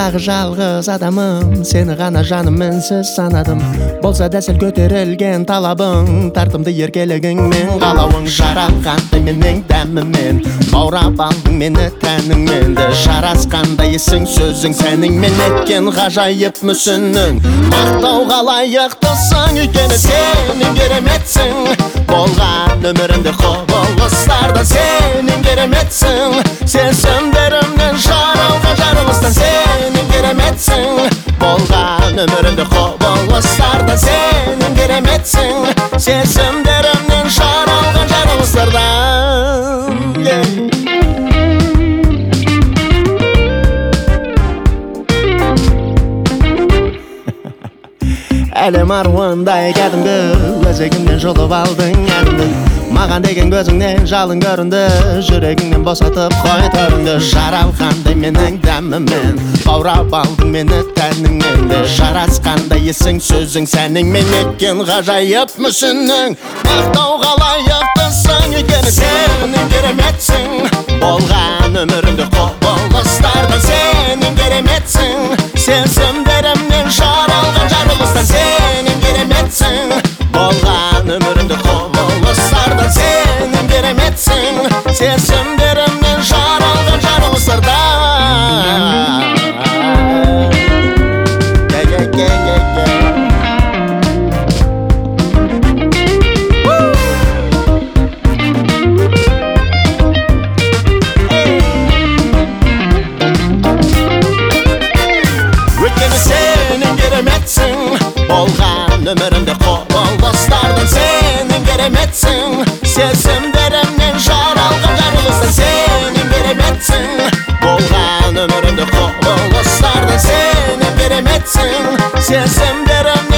Dünyadağı жалғыз адамым, сені ғана жаным мінсіз санадым. Болса да сәл көтерілген талабың, тартымды еркелігіңмен, қалауың жаралғандай менің дәміммен. Баурап алдың мені тәніңмен, жарасқандай есің сөзің, сәніңмен еткен ғажайып мүсінің. Мақтауға лайықтысың өйткені сенің кереметсің. Болған өмірімде құбылыстардан сенің кереметсің. Сезімдерімнен жаралған жарылыстан сенің кереметсің. Болған өмірімде құбылыстардан сенің кереметсің. Сезімдерімнен жаралған жарылыстардан Әлем аруындай кәдімгі өзегімнен жұлып алдың әнімді. Маған деген көзіңнен жалын көрінді, жүрегіңнен босатып қой төріңді. Жаралғандай менің дәміммен, баурап алдың мені тәніңмен. Жарасқандай есің сөзің, сәніңмен еткен ғажайып мүсінің. Мақтауға лайықтысың өйткені сенің кереметсің. Болған өмірімде құбылыстардан сенің кереметсің. Сезімдерімнен жаралған жарылыстан сенің кереметсің. Болған өмірімде құбылыстардан сенің кереметсің. Сезімдерімнен жаралған жарылыстардан Болған өмірімде құбылыстардан сенің кереметсің. Сезімдерімнен жаралған жарылыстан сенің кереметсің. Болған өмірімде құбылыстардан сенің кереметсің. Сезімдерімнен